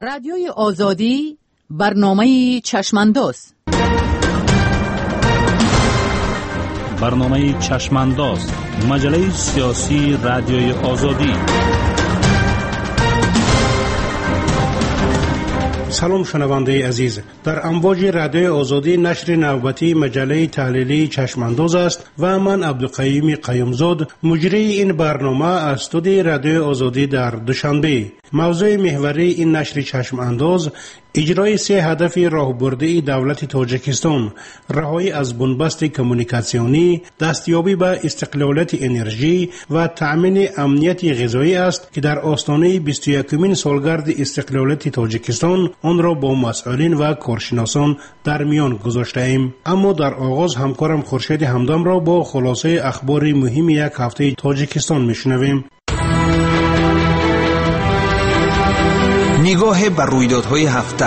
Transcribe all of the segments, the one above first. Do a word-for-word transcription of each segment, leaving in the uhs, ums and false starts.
رادیوی آزادی برنامه چشمانداز. برنامه چشمانداز، مجله سیاسی رادیوی آزادی. سلام شنونده عزیز، در امواج رادیوی آزادی نشر نوبتی مجله تحلیلی چشمانداز است و من عبدالقیوم قیومزاد مجری این برنامه از استودیوی رادیوی آزادی در دوشنبه. موضوع محوری این نشر چشمانداز اجرای سه هدف راهبردی دولت تاجیکستان، رهایی از بنبست کمونیکاسیونی، دستیابی به استقلالیت انرژی و تأمین امنیت غذایی است که در آستانه بیست و یکمین سالگرد استقلالیت تاجیکستان آن را با مسئولین و کارشناسان در میان گذاشته ایم. اما در آغاز همکارم خورشید همدم را با خلاصه اخبار مهم یک هفته تاجیکستان میشنویم. نگاه بر رویدادهای هفته.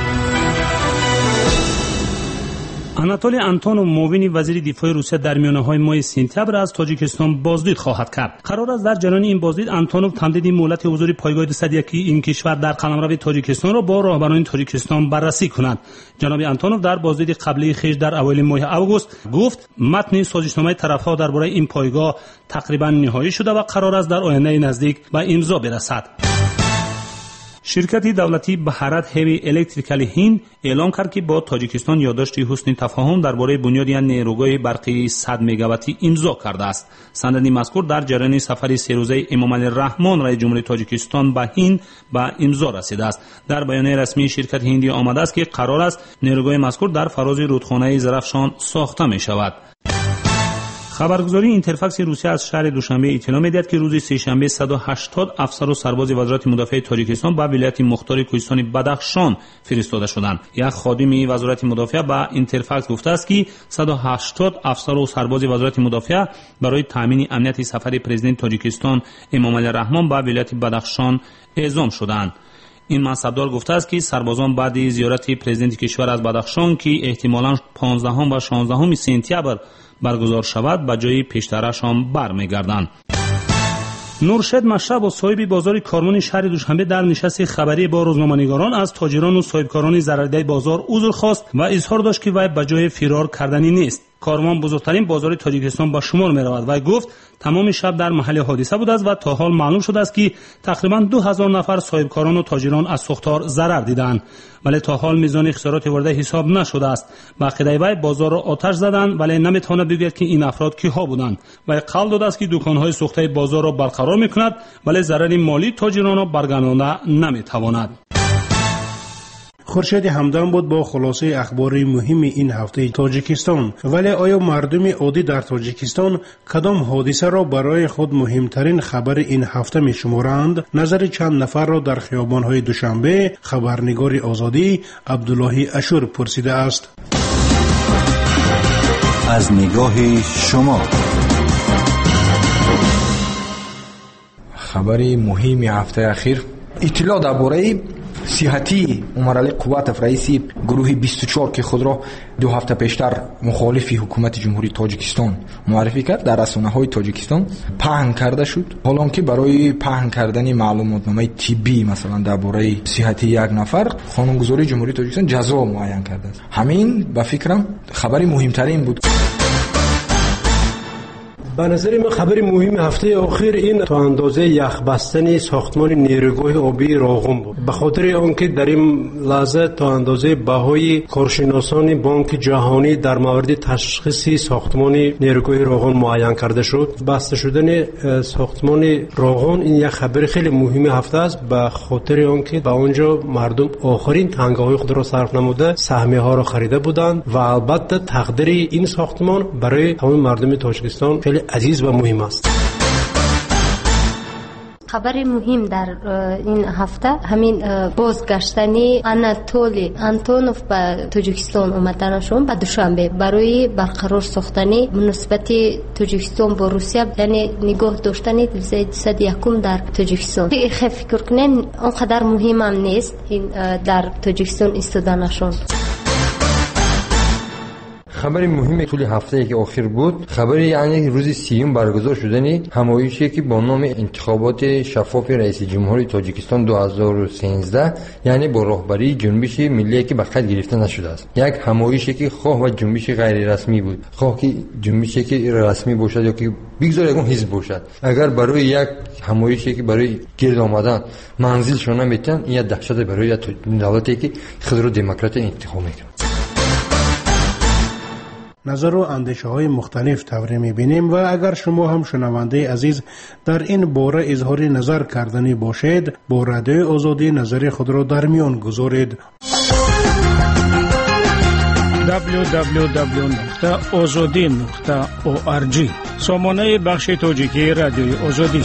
آناتولی آنتونوف معاون وزیر دفاع روسیه در میانه‌های ماه سپتامبر از تاجیکستان بازدید خواهد کرد. قرار است در جریان این بازدید آنتونوف تمدید مهلت حضور پایگاه دویست و یک این کشور در قلمرو تاجیکستان را با راهبران تاجیکستان بررسی کند. جناب آنتونوف در بازدید قبلی خویش در اوایل ماه آگوست گفت متن سازشنامه طرف‌ها درباره این پایگاه تقریبا نهایی شده و قرار است در آینده نزدیک به امضا برسد. شرکت دولتی بهارت هیوی الکتریکال هند اعلام کرد که با تاجیکستان یادداشت حسن تفاهم درباره بنیاد نیروگاه برقی صد مگاواتی امضا کرده است. سند مذکور در جریان سفر سه روزه امام علی الرحمن رئیس جمهوری تاجیکستان به هند به امضا رسیده است. در بیانیه رسمی شرکت هندی آمده است که قرار است نیروگاه مذکور در فراز رودخانه زرافشان ساخته می شود. خبرگزاری اینترفاکس روسیه از شهر دوشنبه اطلاع می‌دهد که روز سه‌شنبه صد و هشتاد افسر و سرباز وزارت مدافع تاجیکستان به ولایت مختار کوهستان بدخشان فرستاده شدند. یک خادم وزارت مدافع به اینترفاکس گفته است که صد و هشتاد افسر و سرباز وزارت مدافع برای تامین امنیت سفر پرزیدنت تاجیکستان امام علی الرحمن به ولایت بدخشان اعزام شدند. این منصبدار گفته است که سربازان بعد زیارت پرزیدنت کشور از بدخشان که احتمالاً پانزدهم و شانزدهم سپتامبر برگزار شود به جای پیشترشان برمیگردند. نورشد مشرب و صاحب بازار کارمون شهر دوشنبه در نشست خبری با روزنامه‌نگاران از تاجران و صاحبکاران ضررده بازار عذر خواست و اظهار داشت که وی به جای فرار کردنی نیست. کارمان بزرگترین بازار تاجیکستان به شمار می رود و گفت تمام شب در محل حادثه بود است و تا حال معلوم شده است که تقریبا دو هزار نفر صاحبکاران و تاجران از سوختار ضرر دیدند، ولی تا حال میزان خسارات وارده حساب نشده است. با عقیده وی بازار را آتش زدند ولی نمیتواند بگوید که این افراد کیها بودند. وی قول داده است که دکان‌های سوخته بازار را برقرار میکند ولی ضرر مالی تاجران را برگردانده نمیتواند. خورشید همدم بود با خلاصه اخبار مهم این هفته تاجیکستان. ولی آیا مردم عادی در تاجیکستان کدام حادثه را برای خود مهمترین خبر این هفته می شمارند؟ نظر چند نفر را در خیابان‌های دوشنبه خبرنگار آزادی عبدالله اشور پرسیده است. از نگاه شما خبر مهم هفته اخیر اطلاع درباره صحتی عمر علی قواتف رئیس گروه بیست و چهار که خود را دو هفته پیشتر مخالف حکومت جمهوری تاجیکستان معرفی کرد در رسانه‌های تاجیکستان پهن کرده شد. حالا که برای پهن کردن معلوماتنامه طبی مثلا درباره صحت یک نفر قانونگذاری جمهوری تاجیکستان جزا معین کرده است. همین به فکرم خبری مهمترین بود. به نظر من خبر مهم هفته اخیر این تا اندازه یخ بستن ساختمان نیروگاه آبی راغون بود. به خاطر آنکه در این لحظه تا اندازه بهای کارشناسان بانک جهانی در مورد تشخیص ساختمان نیروگاه راغون معین کرده شد. بسته شدن ساختمان راغون این یک خبر خیلی مهم هفته است، به خاطر آنکه به اونجا مردم آخرین تنگه‌های خود را صرف نموده سهمیه ها را خریده بودند و البته تقدیر این ساختمان برای تمام مردم تاجیکستان خیلی عزیز و مهم است. خبر مهم در این هفته همین بازگشتنی آناتولی آنتونوف به تاجیکستان آمدنشون به دوشنبه برای برقرار ساختن مناسبت تاجیکستان با روسیه، یعنی نگاه داشتن دویست و یک در تاجیکستان. خیلی فکر کنم اونقدر مهم هم نیست این در تاجیکستان ایستادنشون. خبر مهم طول هفته که اخیر بود، خبر یعنی روز سیوم برگزار شدن همایشی که با نام انتخابات شفاف رئیس جمهوری تاجیکستان دو هزار و سیزده، یعنی با رهبری جنبش ملی که به قید گرفته نشده است. یک همایشی که خواه و جنبش غیر رسمی بود، خواه که جنبشی که رسمی باشد یا که بگذار یکون حزب باشد. اگر برای یک همایشی که برای گرد آمدن منزل شونه میتن، این دهشت برای دولتی که خود رو دموکرات انتخاب میکنه. نظر و اندیشه های مختلف توری میبینیم و اگر شما هم شنونده عزیز در این باره اظهار نظر کردنی باشید، با رادیوی آزادی نظر خود را در میان گذارید. دبلیو دبلیو دبلیو نقطه آزادی نقطه او آر جی سامانه بخش تاجیکی رادیوی آزادی.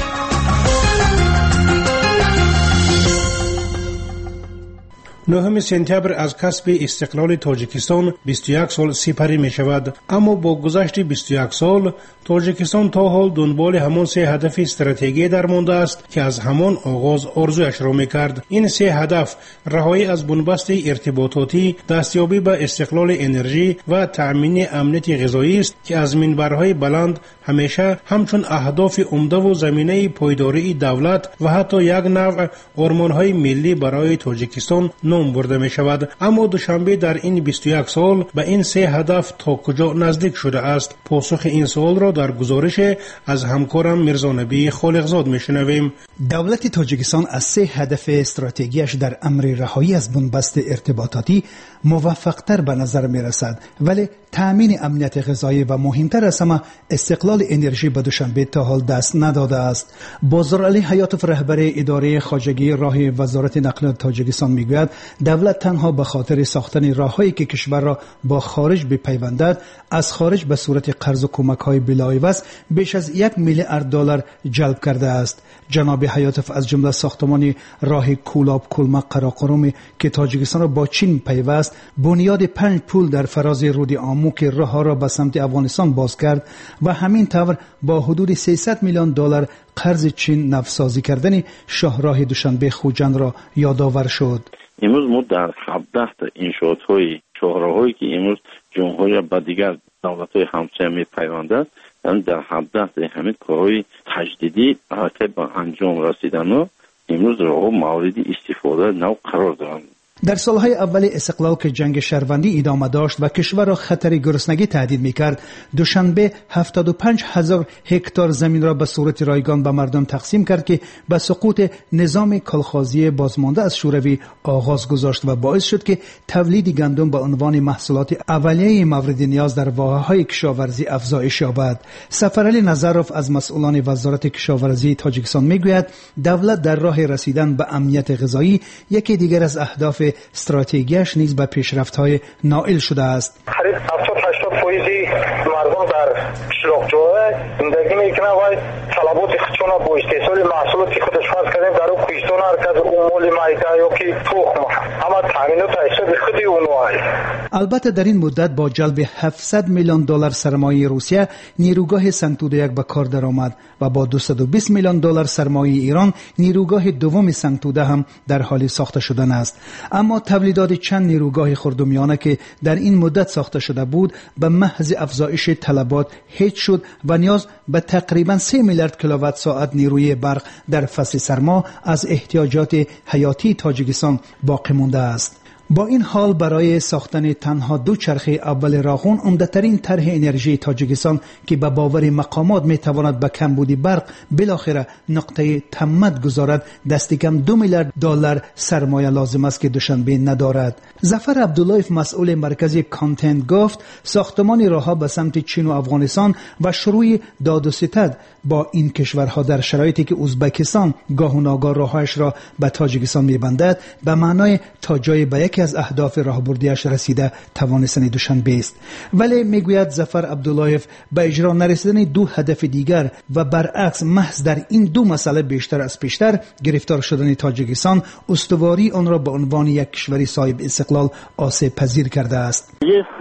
نهم سپتامبر از کسب استقلال تاجیکستان بیست و یک سال سپری می شود، اما با گذشت بیست و یک سال تاجیکستان تا حال دنبال همان سه هدف استراتژیکی در مانده است که از همان آغاز آرزویش را می کرد. این سه هدف رهایی از بنبست ارتباطاتی، دستیابی به استقلال انرژی و تأمین امنیت غذایی است که از منبرهای بلند همیشه همچون اهداف عمده و زمینه پایداری دولت و حتی یک نوع آرمان‌های ملی برای تاجیکستان نام برده می شود. اما دوشنبه در این بیست و یک سال به این سه هدف تا کجا نزدیک شده است؟ پاسخ این سوال را در گزارش از همکارم میرزانبی خالقزاد می شنویم. دولت تاجیکستان از سه هدف استراتژیکیش در امر رهایی از بنبست ارتباطاتی موفق‌تر به نظر می رسد، ولی تأمین امنیت غذایی و مهمتر از همه استقلال انرژی به دوشنبه تا حال دست نداده است. بازرعلی حیاتوف رهبر اداره خواجگی راه وزارت نقلیات تاجیکستان میگوید دولت تنها به خاطر ساختن راههایی که کشور را با خارج بپیوندد از خارج به صورت قرض و کمک‌های بلاعوض بیش از یک میلیارد دلار جلب کرده است. جناب حیاتوف از جمله ساختمان راه کولاب کلمق قراقرم که تاجیکستان را با چین پیوست، بنیاد پنج پل در فراز رود آمو که راه را به سمت افغانستان باز کرد و همین طور با حدود سیصد میلیون دلار قرض چین نوسازی کردن شاهراه دوشنبه خوجند را یادآور شد. امروز ما در هفده تا انشاءات‌های شاهراهایی که امروز جمهوری با دیگر دولت‌های همسایه می‌پیوندد، یعنی در هفده تا همین کارهای تجدیدی که به انجام رسیدن و امروز راه مورد استفاده نو قرار دارند. در سالهای اول استقلال که جنگ شهروندی ادامه داشت و کشور را خطر گرسنگی تهدید می‌کرد، دوشنبه هفتاد و پنج هزار هکتار زمین را به صورت رایگان به مردم تقسیم کرد که به سقوط نظام کلخازی بازمانده از شوروی آغاز گذاشت و باعث شد که تولید گندم به عنوان محصولات اولیه مورد نیاز در واحه‌های کشاورزی افزایش یابد. سفرعلی نظروف از مسئولان وزارت کشاورزی تاجیکستان میگوید دولت در راه رسیدن به امنیت غذایی یکی دیگر از اهداف استراتژیش نیز به پیشرفت‌های نائل شده است. قریب هفتاد هشتاد فیصد مردم در قشلاق‌جوها زندگی میکنند و طلبات خودشون با استحصال محصولاتی خودش فرض کردن در اون کوهستان هرکز اموال میده یا که تخم اما تامینات حساب خودی اونها. البته در این مدت با جلب هفتصد میلیون دلار سرمایه روسیه نیروگاه سنگتوده یک به کار درآمد و با دویست و بیست میلیون دلار سرمایه ایران نیروگاه دوم سنگتوده هم در حال ساخته شدن است. اما تولیدات چند نیروگاه خردمیانه که در این مدت ساخته شده بود به محض افزایش طلبات هیچ شد و نیاز به تقریبا سه میلیارد کیلووات ساعت نیروی برق در فصل سرما از احتیاجات حیاتی تاجیکستان باقی مانده است. با این حال برای ساختن تنها دو چرخه اول راهون عمده‌ترین طرح انرژی تاجیکستان که به باور مقامات میتواند به کمبود برق بالاخره نقطه تمت گذارد دست کم دو میلیارد دلار سرمایه لازم است که دوشنبه ندارد. ظفر عبداللهیف مسئول مرکز کانتنت گفت ساختمان راهها به سمت چین و افغانستان و شروع داد و ستد با این کشورها در شرایطی که ازبکستان گاه و ناگاه راههایش را به تاجیکستان میبندد به معنای تا جای به یکی از اهداف راهبردیش رسیده توانستن دوشنبه است. ولی میگوید ظفر عبداللهیف به اجرا نرسیدن دو هدف دیگر و برعکس محض در این دو مسئله بیشتر از پیشتر گرفتار شدن تاجیکستان استواری آن را به عنوان یک کشور صاحب استقلال آسیب پذیر کرده است.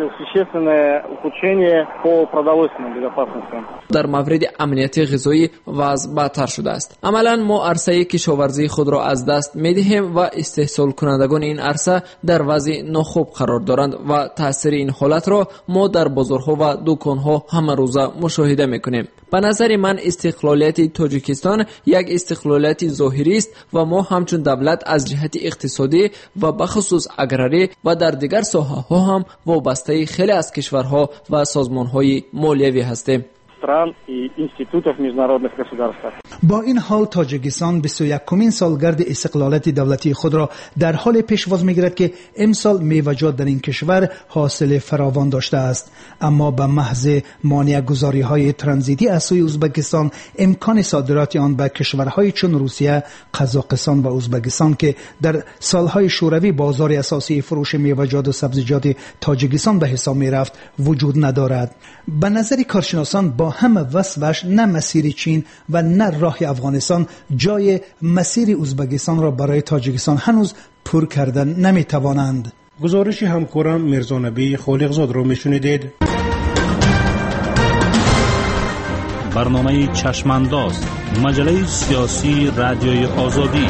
در مورد امنیت غذایی وضع بدتر شده است. عملا ما عرصه کشاورزی خود را از دست می‌دهیم و استحصال کنندگان این عرصه در وضع ناخوب قرار دارند و تاثیر این حالت را ما در بازارها و دکانها همه روزه مشاهده میکنیم. به نظر من استقلالیت تاجیکستان یک استقلالیت ظاهری است و ما همچون دولت از جهت اقتصادی و بخصوص اگراری و در دیگر ساحه‌ها هم وابسته خیلی از کشورها و سازمان‌های مالیوی هستیم. با این حال تاجیکستان بیست و یکمین سالگرد استقلالیت دولتی خود را در حال پیشواز می‌گیرد که امسال میوه‌جات در این کشور حاصل فراوان داشته است، اما به محض مانع گذاری‌های ترانزیتی از سوی ازبکستان امکان صادرات آن به کشورهای چون روسیه، قزاقستان و ازبکستان که در سالهای شوروی بازار اساسی فروش میوه‌جات و سبزیجات تاجیکستان به حساب می‌رفت وجود ندارد. به نظر کارشناسان با همه وصفش نه مسیر چین و نه راه افغانستان جای مسیر ازبکستان را برای تاجیکستان هنوز پر کردن نمیتوانند. گزارش همکارم میرزا نبی خالقزاد را میشنیدید. برنامه چشمانداز، مجله سیاسی رادیوی آزادی.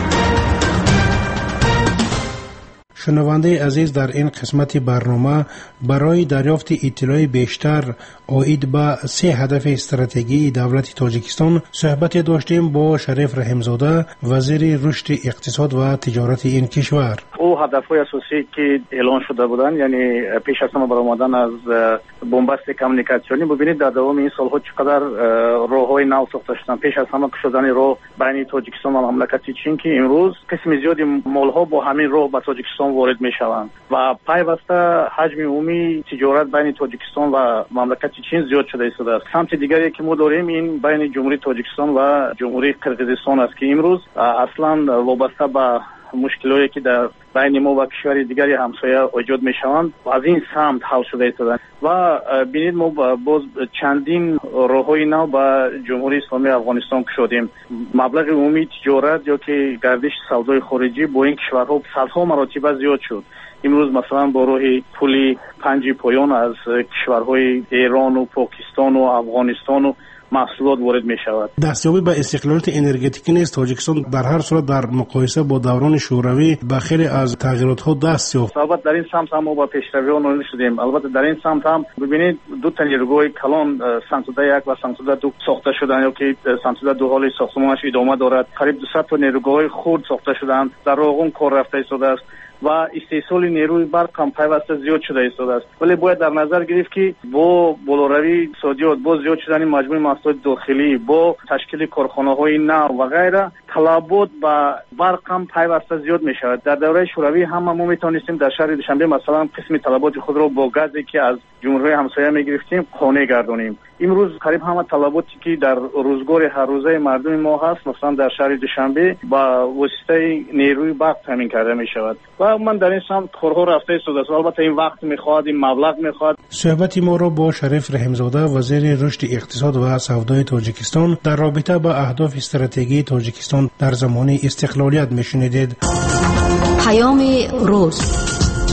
شنونده عزیز، در این قسمت برنامه برای دریافت اطلاع بیشتر آید به سه هدف استراتژی دولت تاجیکستان صحبت داشتیم با شریف رحیمزاده، وزیر رشد اقتصاد و تجارت این کشور. او هدف‌های اساسی که اعلان شده بودند، یعنی پیش از همه برآمدن از بنبست کمیونیکاسیونی، ببینید در دوام این سالها چقدر راه‌های نو ساخته شدن. پیش از همه شدن راه بین تاجیکستان و مملکت چین که امروز قسم زیادی مال‌ها با همین راه به تاجیکستان وارد می‌شوند و پیوسته حجم عمومی تجارت بین تاجیکستان و مملکت چین زیاد شده است. سمت دیگری که ما داریم این بین جمهوری تاجیکستان و جمهوری قرقیزستان است که امروز اصلا وابسته به مشکلاتی که در بین ما و کشور دیگری همسایه ایجاد میشوند از این سمت حل شده است و ببینید ما باز چندین راههای نو با جمهوری اسلامی افغانستان کشیدیم. مبلغ عمومی تجارت یا که گردش سودای خارجی با این کشورها صدها مراتب زیاد شد. امروز مثلا با راه پل پنج پایان از کشورهای ایران و پاکستان و افغانستان و محصولات وارد می شود. دستیابی به استقلالیت انرژتیکی نیست تاجیکستان در هر صورت در مقایسه با دوران شوروی به خیلی از تغییرات ها دست یافت. البته در این سمت هم ما با پیشروی نائل شدیم. البته در این سمت هم ببینید دو تا نیروگاه کلان سانسودا یک و سانسودا دو ساخته شدن، یا که سانسودا دو حال ساختمانش ادامه دارد. قریب دویست تا نیروگاه خرد ساخته شدند. در راغون کار رفته است و استحصال نیروی برق هم پیوسته زیاد شده است. ولی باید در نظر گرفت که با بالاروی اقتصادیات، با زیاد شدن مجموع محصولات داخلی، با تشکیل کارخانه‌های نو و غیره، طلبات با برق هم پیوسته زیاد می شود. در دوره شوروی هم ما میتونستیم در شهر دوشنبه مثلا قسم طلبات خود را با گازی که از جمهوری همسایه می گرفتیم خانه گردانیم. امروز قریب همه طلباتی که در روزگار هر روزه مردم ما هست مثلا در شهر دوشنبه با واسطه نیروی برق تامین کرده می شود و من در این سمت کارها رفته است. البته این وقت میخواد، این مبلغ میخواد. صحبت ما را با شریف رحیمزاده، وزیر رشد اقتصاد و سودای تاجیکستان، در رابطه با اهداف استراتژی تاجیکستان در زمان استقلالیت میشنیدید. پیام روز،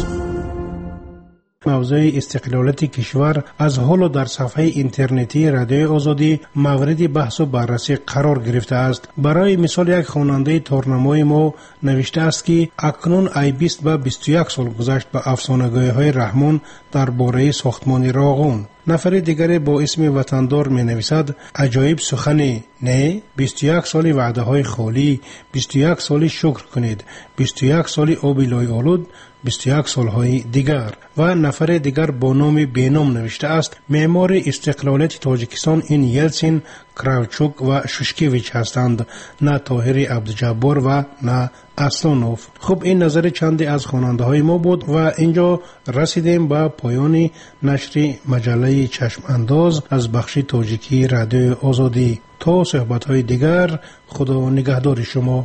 موضوع استقلالیت کشور از حال در صفحه اینترنتی رادیو آزادی مورد بحث و بررسی قرار گرفته است. برای مثال یک خواننده تورنمای ما نوشته است که اکنون ای بیست و بیست و یک سال گذشت به افسانه‌گویی های رحمان درباره ساختمان راغون. نفر دیگر با اسم وطندار می نویسد عجایب سخنی نه، بیست و یک سال وعده های خالی، بیست و یک سال شکر کنید، بیست و یک سال آبی لای آلود، بیست و یک سالهای دیگر. و نفر دیگر با نام بینام نوشته است معمار استقلالیت تاجیکستان این یلسین، کراوچوک و شوشکیویچ هستند، نه طاهر عبدالجبار و نه اسلانوف. خب این نظر چندی از خواننده های ما بود و اینجا رسیدیم به پایان نشر مجله چشم انداز از بخش تاجیکی رادیو آزادی. تا صحبت های دیگر، خدا نگهدار شما.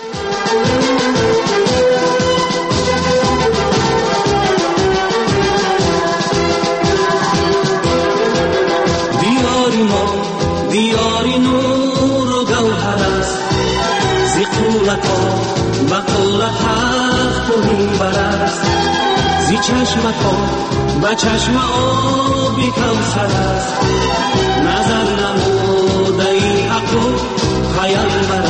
دیاری نور و گوهر است، زی قولت ها و قولت هفت و منبر است، زی چشمت ها و چشم آبی کوثر است، نظر نموده ای حق و خیال بر